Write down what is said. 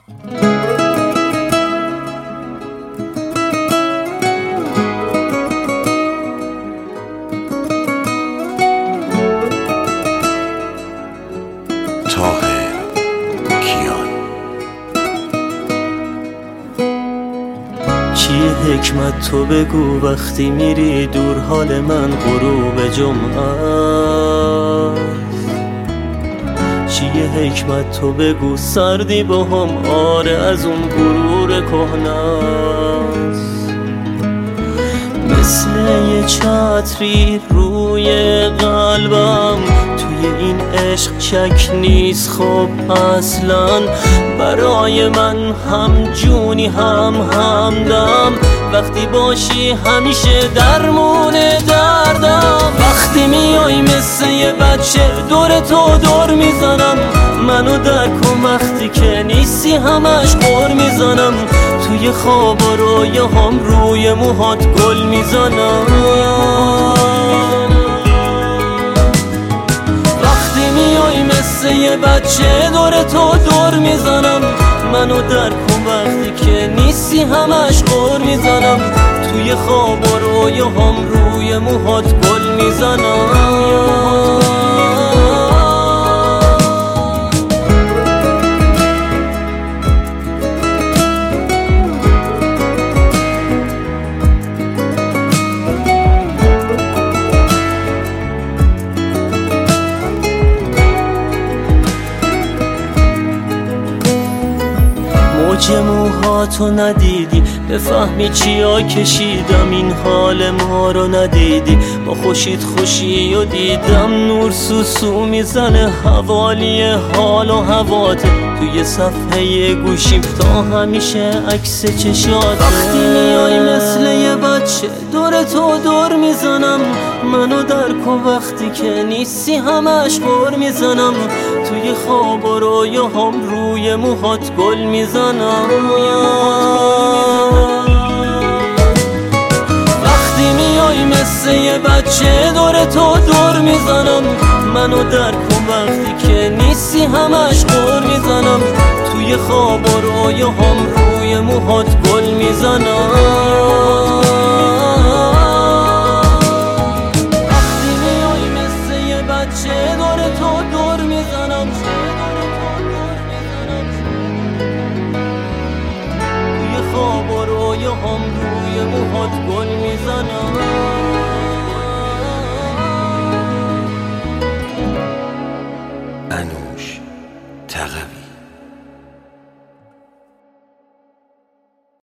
چیه حکمت تو بگو وقتی میری دور، حال من غروب جمعه است. چیه حکمت تو بگو سردی با هم، آره از اون غرور کهنه است. مثل یه چتری روی قلبم، توی این عشق شک نیست خب اصلا. برای من هم جونی هم همدم، وقتی باشی همیشه درمون دردم. وقتی میای مثل یه بچه دور تو دور میزنم، منو درک کن وقتی که نیستی همش قر میزنم. توی خواب و رویاهام روی موهات گل میزنم. وقتی میای مثل یه بچه دور تو دور میزنم، منو درک کن وقتی که نیستی همش قر میزنم. توی خواب و رویاهام روی موهات گل میزنم. موج موهاتو ندیدی بفهمی چیا کشیدم، این حال ما رو ندیدی. با خوشید خوشی و دیدم نور سوسو میزنه، حوالی حال و هواته توی صفحه گوشیم تا همیشه عکس چشاته. وقتی میای مثل یه بچه دور تو دور میزنم، منو درک کن وقتی که نیستی همش قر میزنم. توی خواب و رویاهام روی موهات گل میزنم. وقتی میای مثل یه بچه دور تو دور میزنم، منو درک کن وقتی که نیستی همش قر میزنم. توی خواب و رویاهام روی موهات